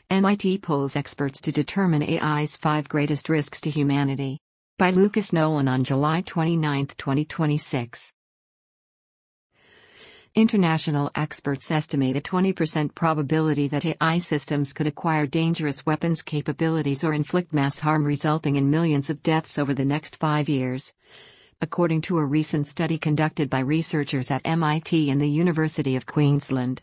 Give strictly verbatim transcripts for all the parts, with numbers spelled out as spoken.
M I T polls experts to determine A I's five greatest risks to humanity. By Lucas Nolan on July twenty-ninth, twenty twenty-six. International experts estimate a twenty percent probability that A I systems could acquire dangerous weapons capabilities or inflict mass harm, resulting in millions of deaths over the next five years. According to a recent study conducted by researchers at M I T and the University of Queensland.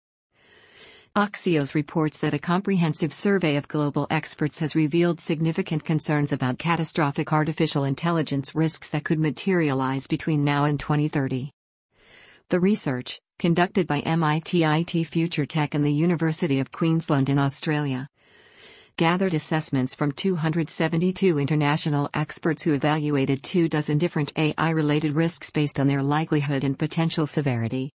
Axios reports that a comprehensive survey of global experts has revealed significant concerns about catastrophic artificial intelligence risks that could materialize between now and twenty thirty. The research, conducted by M I T I T Future Tech and the University of Queensland in Australia, gathered assessments from two hundred seventy-two international experts who evaluated two dozen different A I-related risks based on their likelihood and potential severity.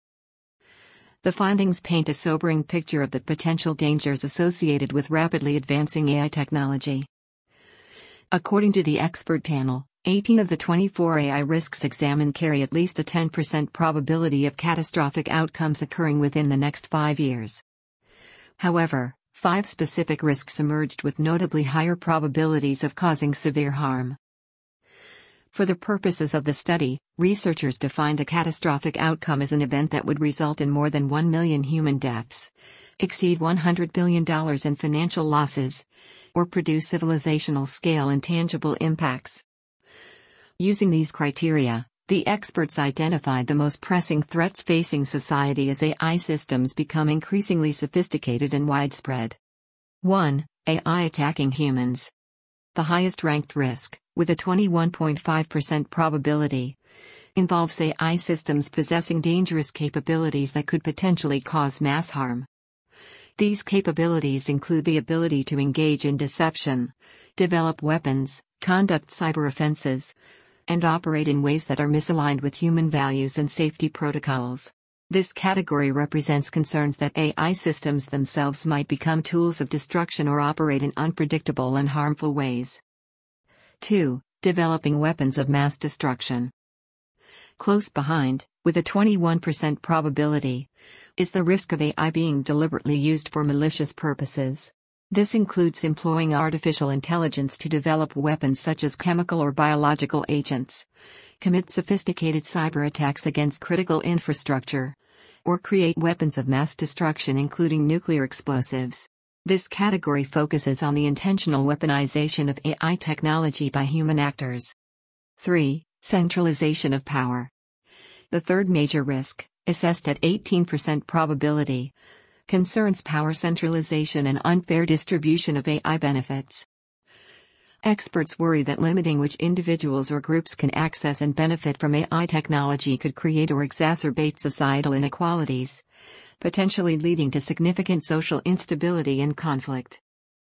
The findings paint a sobering picture of the potential dangers associated with rapidly advancing A I technology. According to the expert panel, eighteen of the twenty-four A I risks examined carry at least a ten percent probability of catastrophic outcomes occurring within the next five years. However, five specific risks emerged with notably higher probabilities of causing severe harm. For the purposes of the study, researchers defined a catastrophic outcome as an event that would result in more than one million human deaths, exceed one hundred billion dollars in financial losses, or produce civilizational scale and tangible impacts. Using these criteria, the experts identified the most pressing threats facing society as A I systems become increasingly sophisticated and widespread. one. A I attacking humans. The highest ranked risk, with a twenty-one point five percent probability, involves A I systems possessing dangerous capabilities that could potentially cause mass harm. These capabilities include the ability to engage in deception, develop weapons, conduct cyber offenses, and operate in ways that are misaligned with human values and safety protocols. This category represents concerns that A I systems themselves might become tools of destruction or operate in unpredictable and harmful ways. two. Developing weapons of mass destruction. Close behind, with a twenty-one percent probability, is the risk of A I being deliberately used for malicious purposes. This includes employing artificial intelligence to develop weapons such as chemical or biological agents, commit sophisticated cyber attacks against critical infrastructure, or create weapons of mass destruction including nuclear explosives. This category focuses on the intentional weaponization of A I technology by human actors. three. Centralization of power. The third major risk, assessed at eighteen percent probability, concerns power centralization and unfair distribution of A I benefits. Experts worry that limiting which individuals or groups can access and benefit from A I technology could create or exacerbate societal inequalities, potentially leading to significant social instability and conflict.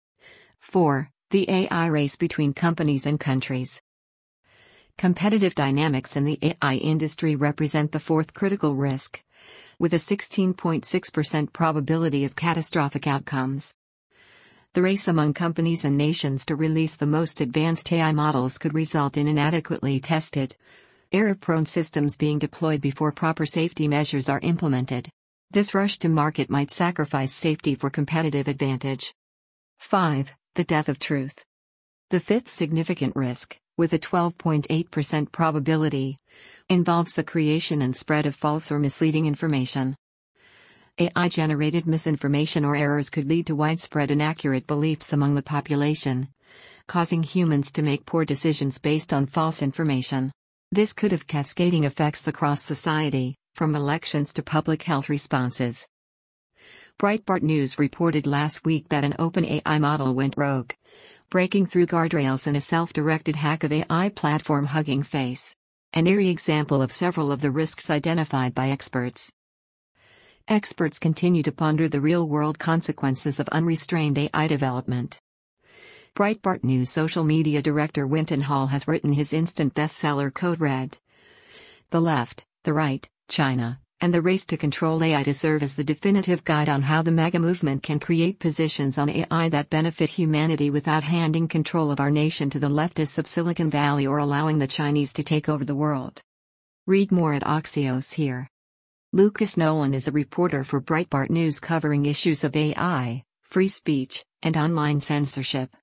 four. The A I race between companies and countries. Competitive dynamics in the A I industry represent the fourth critical risk, with a sixteen point six percent probability of catastrophic outcomes. The race among companies and nations to release the most advanced A I models could result in inadequately tested, error-prone systems being deployed before proper safety measures are implemented. This rush to market might sacrifice safety for competitive advantage. five. The death of truth. The fifth significant risk, with a twelve point eight percent probability, involves the creation and spread of false or misleading information. A I-generated misinformation or errors could lead to widespread inaccurate beliefs among the population, causing humans to make poor decisions based on false information. This could have cascading effects across society, from elections to public health responses. Breitbart News reported last week that an OpenAI model went rogue, breaking through guardrails in a self-directed hack of A I platform Hugging Face. An eerie example of several of the risks identified by experts. Experts continue to ponder the real-world consequences of unrestrained A I development. Breitbart News social media director Winton Hall has written his instant bestseller Code Red. The left, the right, China, and the race to control A I to serve as the definitive guide on how the MAGA movement can create positions on A I that benefit humanity without handing control of our nation to the leftists of Silicon Valley or allowing the Chinese to take over the world. Read more at Axios here. Lucas Nolan is a reporter for Breitbart News covering issues of A I, free speech, and online censorship.